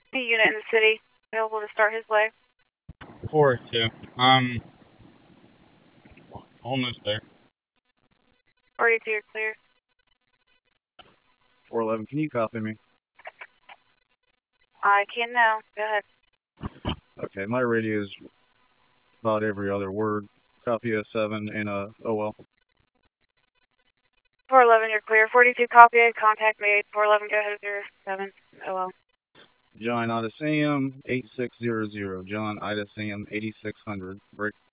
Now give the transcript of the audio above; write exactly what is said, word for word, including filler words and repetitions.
The unit in the city available to start his way. four two. Um, almost there. forty-two, you're clear. four eleven, can you copy me? I can now. Go ahead. Okay, my radio is about every other word. Copy a seven and a O L. four eleven, you're clear. forty-two, copy. Contact made. four eleven, go ahead with your seven. O L. John Ida Sam, eight six zero zero. John Ida Sam, eighty-six hundred. Break